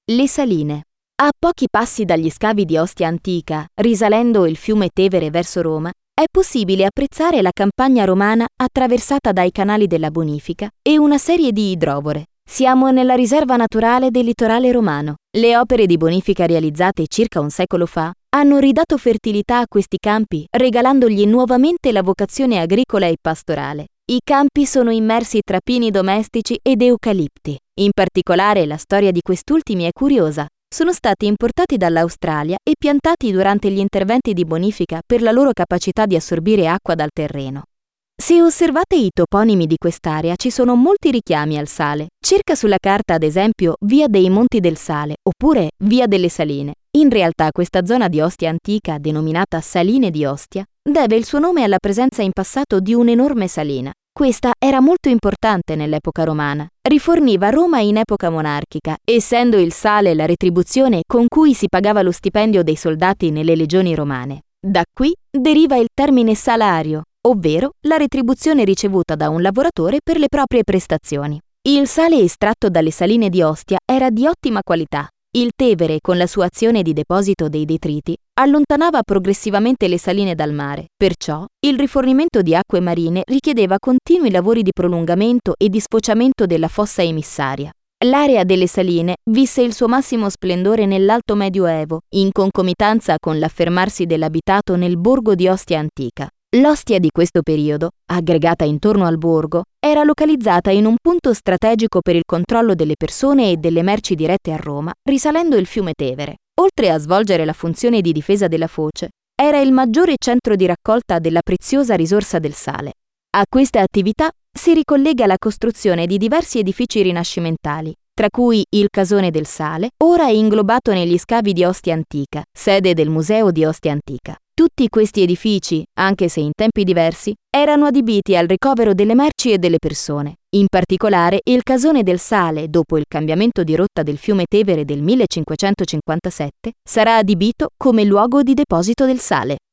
Le saline. A pochi passi dagli scavi di Ostia Antica, risalendo il fiume Tevere verso Roma, è possibile apprezzare la campagna romana attraversata dai canali della bonifica e una serie di idrovore. Siamo nella riserva naturale del litorale romano. Le opere di bonifica realizzate circa un secolo fa hanno ridato fertilità a questi campi, regalandogli nuovamente la vocazione agricola e pastorale. I campi sono immersi tra pini domestici ed eucalipti. In particolare, la storia di quest'ultimi è curiosa. Sono stati importati dall'Australia e piantati durante gli interventi di bonifica per la loro capacità di assorbire acqua dal terreno. Se osservate i toponimi di quest'area ci sono molti richiami al sale. Cerca sulla carta, ad esempio, Via dei Monti del Sale oppure Via delle Saline. In realtà questa zona di Ostia Antica, denominata Saline di Ostia, deve il suo nome alla presenza in passato di un'enorme salina. Questa era molto importante nell'epoca romana. Riforniva Roma in epoca monarchica, essendo il sale la retribuzione con cui si pagava lo stipendio dei soldati nelle legioni romane. Da qui deriva il termine salario, ovvero la retribuzione ricevuta da un lavoratore per le proprie prestazioni. Il sale estratto dalle saline di Ostia era di ottima qualità. Il Tevere, con la sua azione di deposito dei detriti, allontanava progressivamente le saline dal mare. Perciò, il rifornimento di acque marine richiedeva continui lavori di prolungamento e di sfociamento della fossa emissaria. L'area delle saline visse il suo massimo splendore nell'Alto Medioevo, in concomitanza con l'affermarsi dell'abitato nel borgo di Ostia Antica. L'Ostia di questo periodo, aggregata intorno al borgo, era localizzata in un punto strategico per il controllo delle persone e delle merci dirette a Roma, risalendo il fiume Tevere. Oltre a svolgere la funzione di difesa della foce, era il maggiore centro di raccolta della preziosa risorsa del sale. A questa attività si ricollega la costruzione di diversi edifici rinascimentali, tra cui il Casone del Sale, ora inglobato negli scavi di Ostia Antica, sede del Museo di Ostia Antica. Tutti questi edifici, anche se in tempi diversi, erano adibiti al ricovero delle merci e delle persone. In particolare, il Casone del Sale, dopo il cambiamento di rotta del fiume Tevere del 1557, sarà adibito come luogo di deposito del sale.